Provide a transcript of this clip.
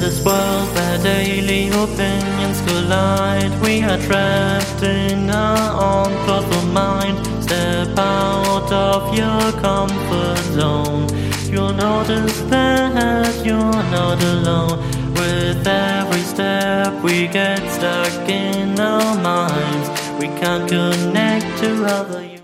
this world where daily opinions collide, we are trapped in our own thoughtful mind. Step out of your comfort zone. You'll notice that you're not alone. With every step we get stuck in our minds. We can't connect to other